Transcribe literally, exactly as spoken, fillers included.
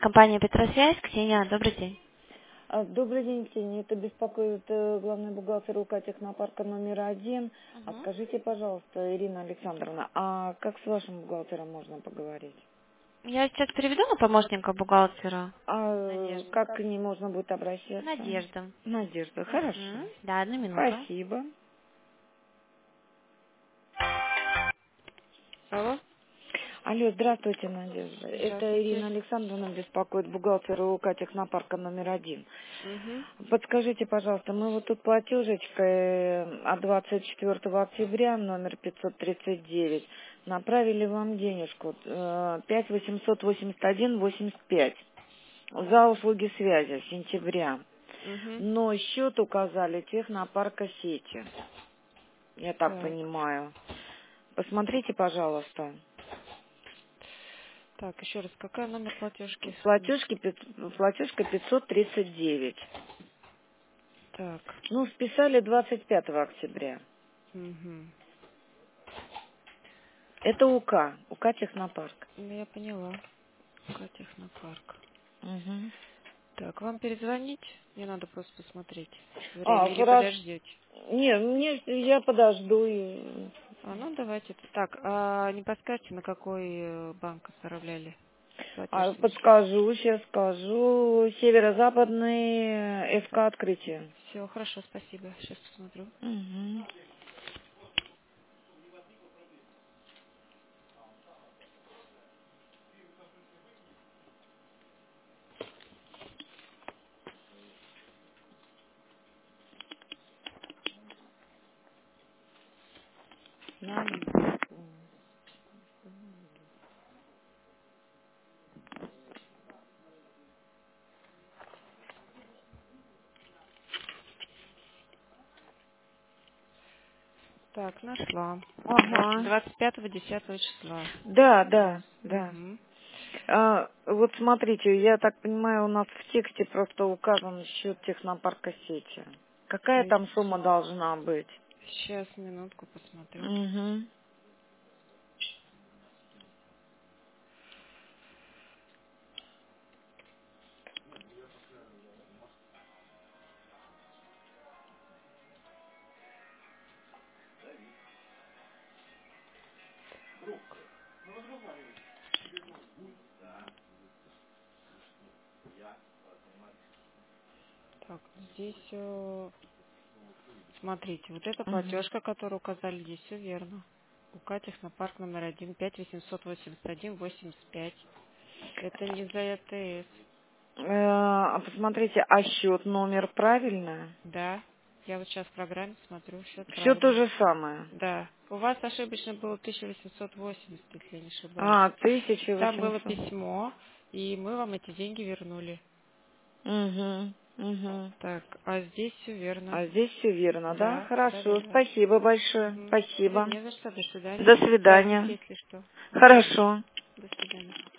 компания Петросвязь. Ксения, добрый день. А, Добрый день, Ксения. Это беспокоит э, главный бухгалтер УК Технопарка номер один. А Мгм. скажите, пожалуйста, Ирина Александровна, а как с вашим бухгалтером можно поговорить? Я сейчас переведу на помощника бухгалтера. А э, Надежда. как к ней можно будет обращаться? Надежда. Надежда, хорошо. Мгм. Да, одну минуту. Спасибо. Алло? Алло, здравствуйте, Надежда. Это Здравствуйте. Ирина Александровна беспокоит бухгалтера УК Технопарка номер один. Угу. Подскажите, пожалуйста, мы вот тут платежечка э, от двадцать четвёртого октября, номер пятьсот тридцать девять, направили вам денежку э, пять восемьсот восемьдесят один восемьдесят пять за услуги связи с сентября. Угу. Но счет указали Технопарка сети, я так Так. понимаю. Посмотрите, пожалуйста. Так, еще раз, какой номер платежки? Платежки, пят- платежка пятьсот тридцать девять. Так. Ну, списали двадцать пятого октября. Угу. Это УК, УК Технопарк. Ну, я поняла. Пока Технопарк. Мгм. Так, вам перезвонить? Мне надо просто посмотреть А, время. Или хорошо. подождете? Не, мне, я подожду. и- А, ну, давайте. Так, а не подскажете, на какой э, банк отправляли платеж А, совершить? подскажу, сейчас скажу. Северо-западный ФК открытие. Все, хорошо, спасибо. Сейчас посмотрю. Мгм. Надо. Так, нашла. Ага. двадцать пятого десятого числа. Да, У вас. да, да. Угу. А, вот смотрите, я так понимаю, у нас в тексте просто указан счет технопарка сети. Какая там сумма должна быть? Сейчас, минутку посмотрю. Угу. Так, здесь, э, смотрите, вот эта Угу. платежка, которую указали, здесь все верно. УК Технопарк номер один, пять восемьсот восемьдесят один восемьдесят пять. Это не за ЭТС. А посмотрите, а счет номер правильно? Да, я вот сейчас в программе смотрю, счет Все то правильный. же самое. Да, у вас ошибочно было тысяча восемьсот восемьдесят, если я не ошибаюсь. А, тысяча Там было восемьсот. письмо, и мы вам эти деньги вернули. Угу, угу. Так, а здесь все верно. А здесь все верно, да? Да, да, да, Хорошо, да. спасибо большое. Угу. Да Спасибо. не за что, до свидания. До Звоните, свидания. если что. Хорошо. До свидания.